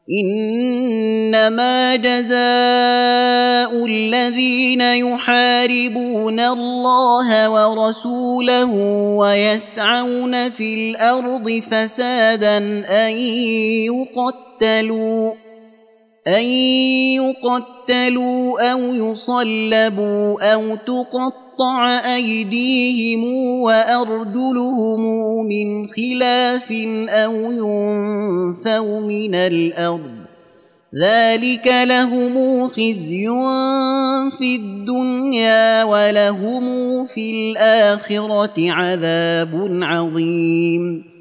إنما جزاء الذين يحاربون الله ورسوله ويسعون في الأرض فسادا أن يقتلوا أو يصلبوا أو تقطع أيديهم وأرجلهم من خلاف أو ينفوا من الأرض ذلك لهم خزي في الدنيا ولهم في الآخرة عذاب عظيم